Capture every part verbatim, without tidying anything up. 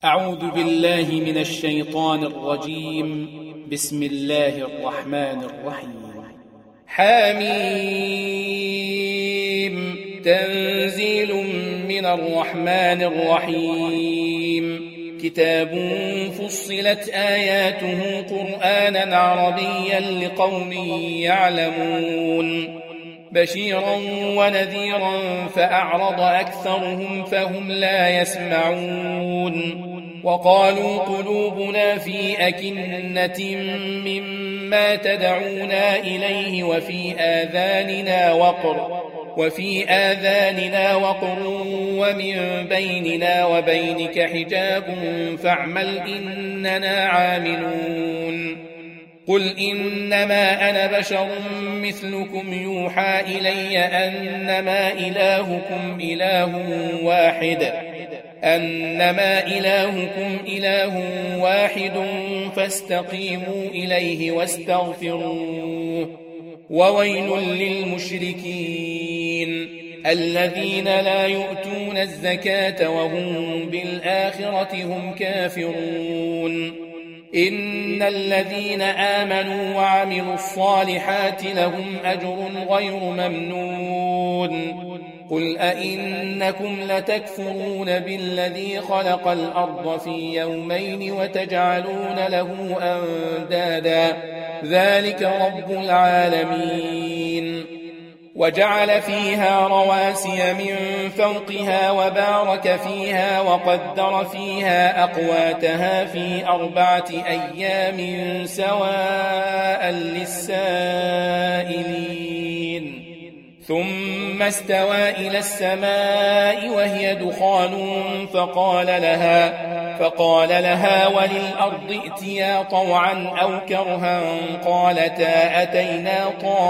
أعوذ بالله من الشيطان الرجيم. بسم الله الرحمن الرحيم. حميم تنزيل من الرحمن الرحيم. كتاب فصلت آياته قرآنا عربيا لقوم يعلمون بشيرا ونذيرا فأعرض أكثرهم فهم لا يسمعون. وقالوا قلوبنا في أكنة مما تدعونا إليه وفي آذاننا وقر وفي آذاننا وقر ومن بيننا وبينك حجاب فاعمل إننا عاملون. قل إنما أنا بشر مثلكم يوحى إلي أنما إلهكم إله واحد أنما إلهكم إله واحد فاستقيموا إليه واستغفروه. وويل للمشركين الذين لا يؤتون الزكاة وهم بالآخرة هم كافرون. إن الذين آمنوا وعملوا الصالحات لهم أجر غير ممنون. قل أئنكم لتكفرون بالذي خلق الأرض في يومين وتجعلون له أندادا ذلك رب العالمين. وجعل فيها رواسي من فوقها وبارك فيها وقدر فيها أقواتها في أربعة أيام سواء للسائلين. ثم استوى إلى السماء وهي دخان فقال لها فقال لها وللأرض ائتيا طوعا أو كرها قالتا أتينا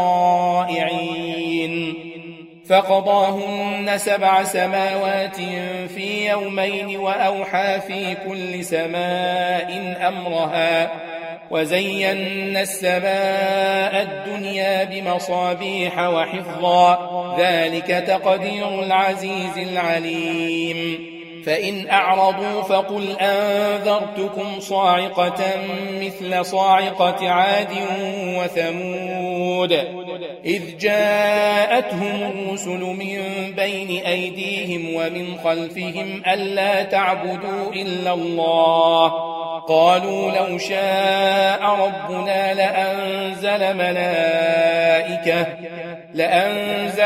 طائعين. فقضاهن سبع سماوات في يومين وأوحى في كل سماء أمرها وزينا السماء الدنيا بمصابيح وحفظا ذلك تقدير العزيز العليم. فإن أعرضوا فقل أنذرتكم صاعقة مثل صاعقة عاد وثمود إذ جاءتهم الرسل من بين أيديهم ومن خلفهم ألا تعبدوا إلا الله قالوا لو شاء ربنا لأنزل ملائكة لأنزل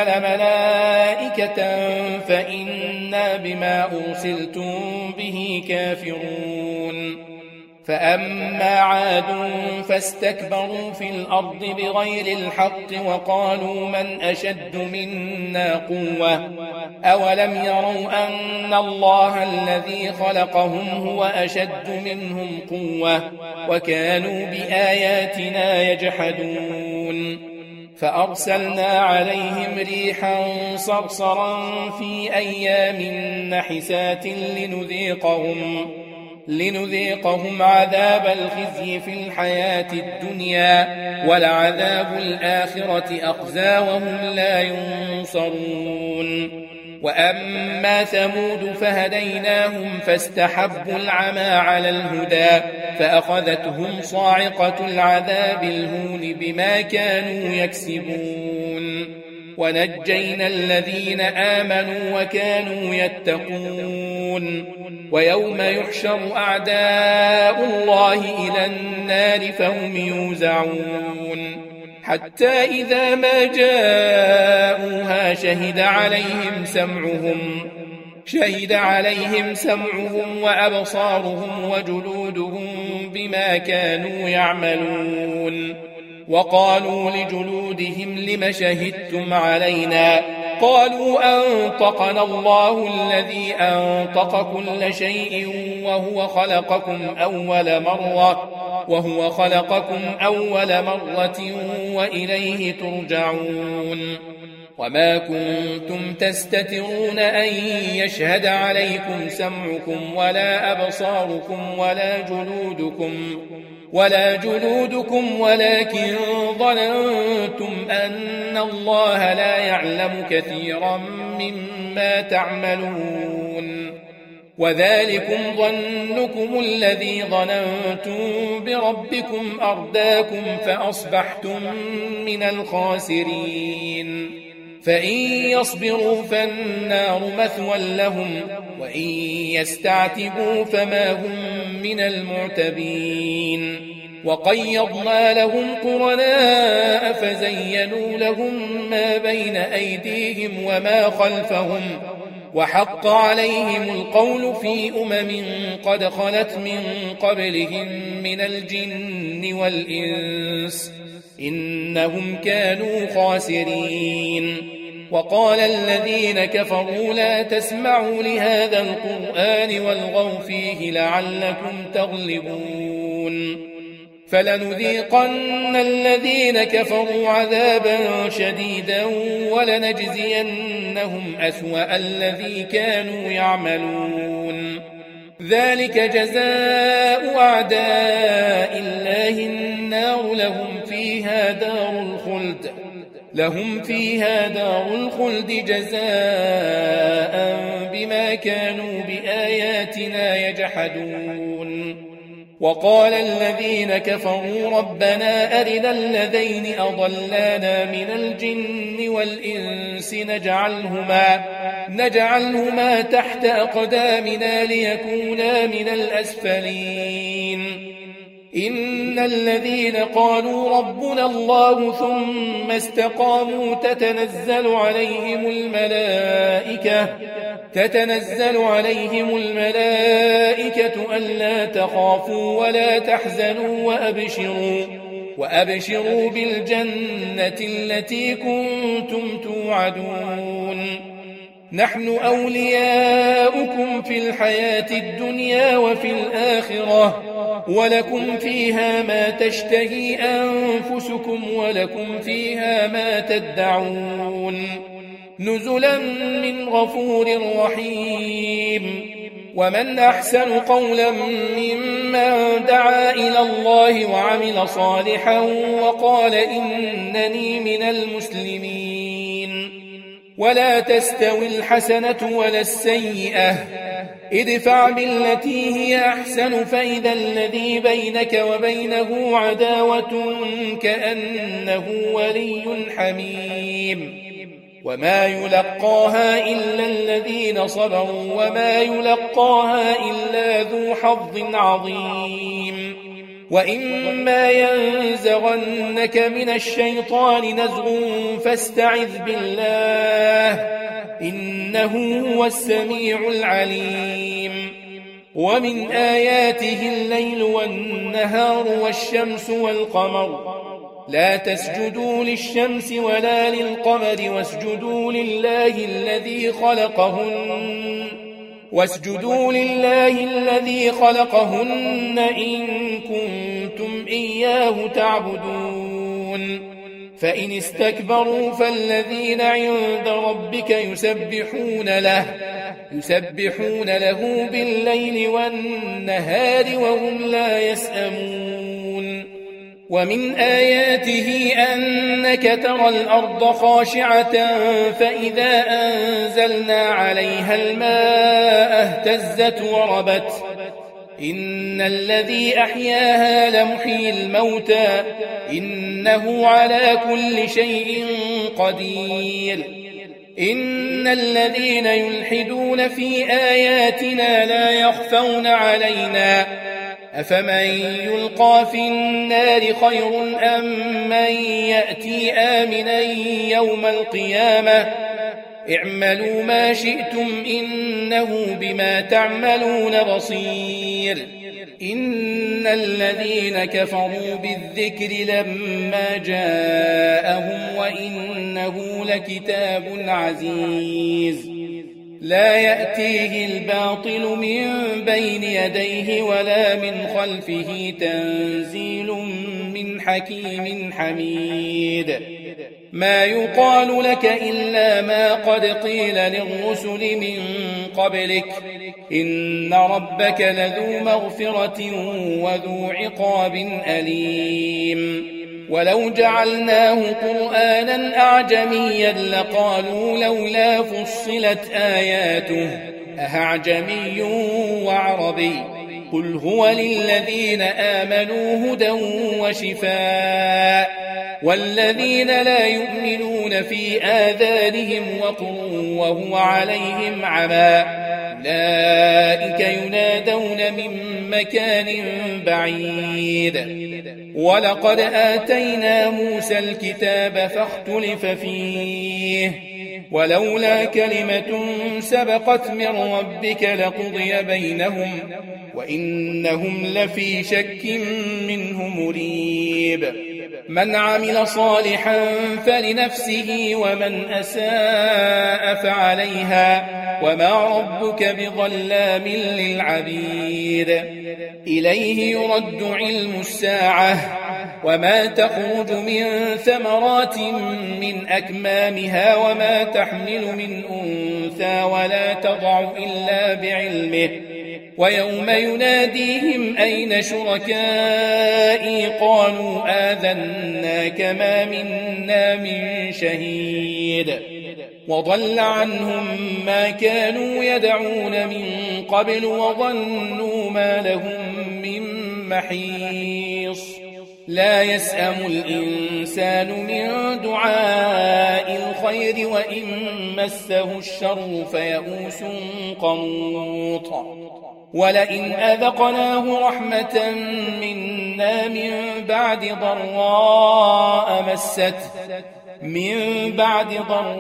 ملائكة فإنا بما أرسلتم به كافرون. فأما عاد فاستكبروا في الأرض بغير الحق وقالوا من أشد منا قوة أولم يروا أن الله الذي خلقهم هو أشد منهم قوة وكانوا بآياتنا يجحدون. فأرسلنا عليهم ريحا صرصرا في أيام نحسات لنذيقهم لنذيقهم عذاب الخزي في الحياة الدنيا ولعذاب الآخرة أخزى وهم لا ينصرون. وأما ثمود فهديناهم فاستحبوا العمى على الهدى فأخذتهم صاعقة العذاب الهون بما كانوا يكسبون. ونجينا الذين آمنوا وكانوا يتقون. ويوم يحشر أعداء الله إلى النار فهم يوزعون حتى إذا ما جاءوها شهد عليهم سمعهم شهد عليهم سمعهم وأبصارهم وجلودهم بما كانوا يعملون. وقالوا لجلودهم لم شهدتم علينا قالوا أنطقنا الله الذي أنطق كل شيء وهو خلقكم أول مرة وهو خلقكم أول مرة وإليه ترجعون. وما كنتم تستترون أن يشهد عليكم سمعكم ولا أبصاركم ولا جلودكم ولا جلودكم ولكن ظننتم أن الله لا يعلم كثيرا مما تعملون. وذلكم ظنكم الذي ظننتم بربكم أرداكم فأصبحتم من الخاسرين فإن يصبروا فالنار مثوى لهم وإن يستعتبوا فما هم من المعتبين وقيضنا لهم قرناء فزينوا لهم ما بين أيديهم وما خلفهم وحق عليهم القول في أمم قد خلت من قبلهم من الجن والإنس إنهم كانوا خاسرين وقال الذين كفروا لا تسمعوا لهذا القرآن والغوا فيه لعلكم تغلبون فلنذيقن الذين كفروا عذابا شديدا ولنجزينهم أسوأ الذي كانوا يعملون ذلك جزاء أعداء الله النار لهم فيها دار الخلد لهم فيها دار الخلد جزاء بما كانوا بآياتنا يجحدون وقال الذين كفروا ربنا أرنا الذين أضلانا من الجن والإنس نجعلهما, نجعلهما تحت أقدامنا ليكونا من الأسفلين إن الذين قالوا ربنا الله ثم استقاموا تتنزل عليهم الملائكة تتنزل عليهم الملائكة ألا تخافوا ولا تحزنوا وأبشروا وأبشروا بالجنة التي كنتم توعدون نحن أولياؤكم في الحياة الدنيا وفي الآخرة ولكم فيها ما تشتهي أنفسكم ولكم فيها ما تدعون نزلا من غفور رحيم ومن أحسن قولا ممن دعا إلى الله وعمل صالحا وقال إنني من المسلمين ولا تستوي الحسنة ولا السيئة ادفع بالتي هي أحسن فإذا الذي بينك وبينه عداوة كأنه ولي حميم وما يلقاها إلا الذين صبروا وما يلقاها إلا ذو حظ عظيم وإما ينزغنك من الشيطان نزغ فاستعذ بالله إنه هو السميع العليم ومن آياته الليل والنهار والشمس والقمر لا تسجدوا للشمس ولا للقمر واسجدوا لله الذي خلقهن واسجدوا لله الذي خلقهن إن كنتم إياه تعبدون فإن استكبروا فالذين عند ربك يسبحون له يسبحون له بالليل والنهار وهم لا يسأمون ومن آياته أنك ترى الأرض خاشعة فإذا أنزلنا عليها الماء اهتزت وربت إن الذي أحياها لمحيي الموتى إنه على كل شيء قدير إن الذين يلحدون في آياتنا لا يخفون علينا أفمن يلقى في النار خير أم من يأتي آمنا يوم القيامة اعملوا ما شئتم إنه بما تعملون بصير إن الذين كفروا بالذكر لما جاءهم وإنه لكتاب عزيز لا يأتيه الباطل من بين يديه ولا من خلفه تنزيل من حكيم حميد ما يقال لك إلا ما قد قيل للرسل من قبلك إن ربك لذو مغفرة وذو عقاب أليم ولو جعلناه قرآنا أعجميا لقالوا لولا فصلت آياته أأعجمي وعربي قل هو للذين آمنوا هدى وشفاء والذين لا يؤمنون في آذانهم وقر وهو عليهم عمى أولئك ينادون من مكان بعيد ولقد آتينا موسى الكتاب فاختلف فيه ولولا كلمة سبقت من ربك لقضي بينهم وإنهم لفي شك منه مريب من عمل صالحا فلنفسه ومن أساء فعليها وما ربك بظلام للعبيد إليه يرد علم الساعة وما تخرج من ثمرات من أكمامها وما تحمل من أنثى ولا تضع إلا بعلمه ويوم يناديهم أين شركائي قالوا آذناك ما منا من شهيد وضل عنهم ما كانوا يدعون من قبل وظنوا ما لهم من محيص لا يسأم الإنسان من دعاء الخير وإن مسه الشر فيئوس قنوط ولئن أذقناه رحمة منا من بعد ضراء مسته من بعد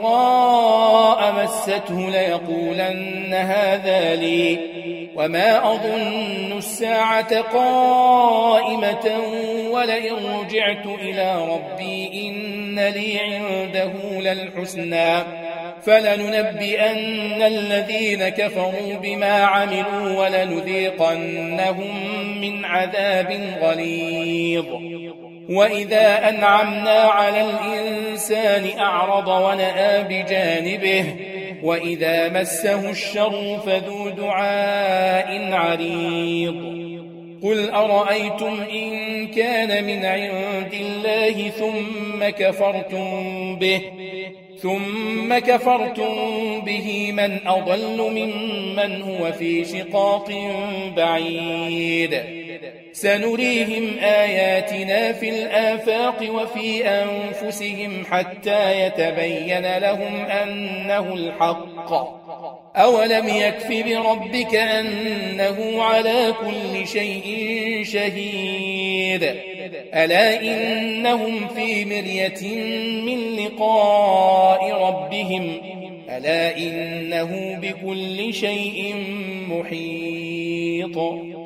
ضراء مسته ليقولن هذا لي وما أظن الساعة قائمة ولئن رجعت إلى ربي إن لي عنده للحسنى فلننبئن الذين كفروا بما عملوا ولنذيقنهم من عذاب غليظ وإذا أنعمنا على الإنسان أعرض ونأى بجانبه وإذا مسه الشر فذو دعاء عريض قل أرأيتم إن كان من عند الله ثم كفرتم به ثم كفرتم به من أضل ممن هو في شقاق بعيد سنريهم آياتنا في الآفاق وفي أنفسهم حتى يتبين لهم أنه الحق أولم يكف بربك أنه على كل شيء شهيد ألا إنهم في مرية من لقاء ربهم ألا إنه بكل شيء محيط